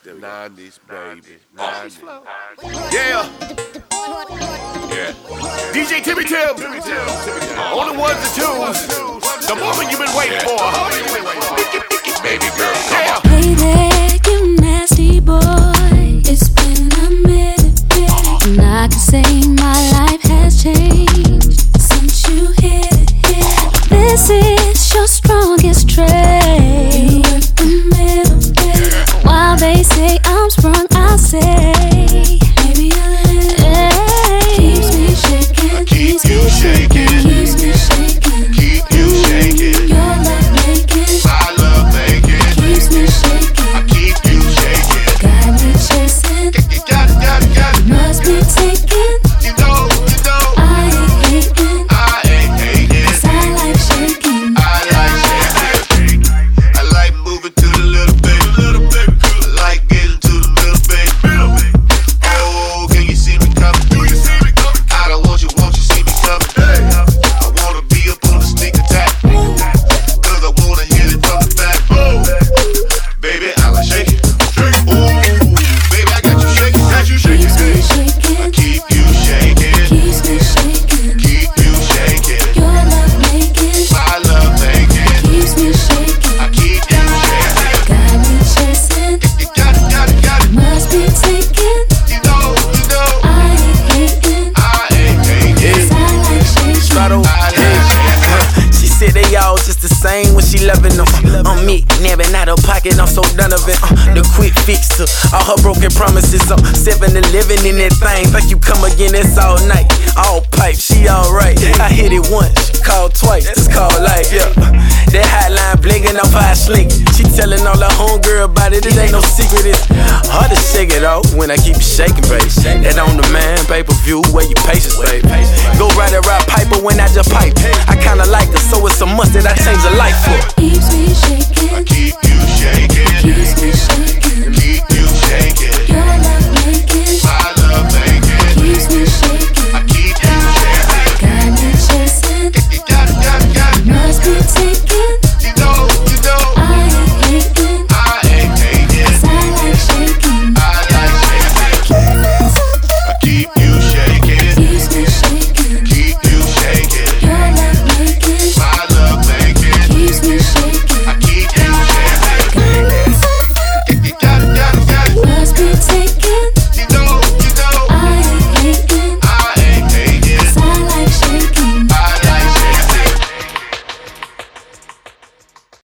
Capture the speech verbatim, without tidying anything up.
nineties, baby. nineties. Yeah. Yeah. D J Timmy Tim. On the ones and twos. The moment you've been waiting for. Baby girl, come on. Hey there, you nasty boy. It's been a minute, and I can say my life has changed since you hit it, hit it. This is your strongest trait. You work the middle, baby. While they say I'm sprung, I say maybe a little. Hey, keeps me shaking, Keep you shaking. keeps me shaking. Keep you shaking. Your love making I love making. keeps me shaking. I keep you shaking. Got me chasing, You got it, got it, got it. must be taken. You know, you know. I ain't hating, I ain't hating. 'cause I like shaking. I like shaking. I like moving to the little baby, little baby. I like getting to the middle baby, middle baby. Oh, can you see me coming? Do you see me coming? I don't want you, won't you see me coming? Hey. I wanna be up on the sneak attack, 'cause I wanna hit it from the back. Oh. Baby, I like shaking. Ooh, baby, I got you shaking, got you shaking. Keeps me I shaking, keep you shaking, keeps me shaking. keep you shaking. Your love making I love making. keeps me shaking. I keep you shaking. Got me chasing, You got it, got it, got it. must be taken. You know, you know. I ain't hating, I ain't hating. 'cause I like shaking. Straddle. I like shaking. She said they all just the same when she loving them. On me, nabbing out her pocket, I'm so done of it. Uh, the quick fix to all her broken promises. I'm seven eleven in that thing. Think you come again, it's all night. All pipe, she alright. I hit it once, she called twice. That's called life, yeah. That hotline blinking off how I slink. She telling all her homegirl about it, it ain't no secret. It's hard to shake it off when I keep it shaking, baby. That on the man, pay per view, where you patience, baby. Go right around Piper when I just pipe. I kinda like her, so it's a must that I change her life for. Keeps me I shaking, keep you shaking.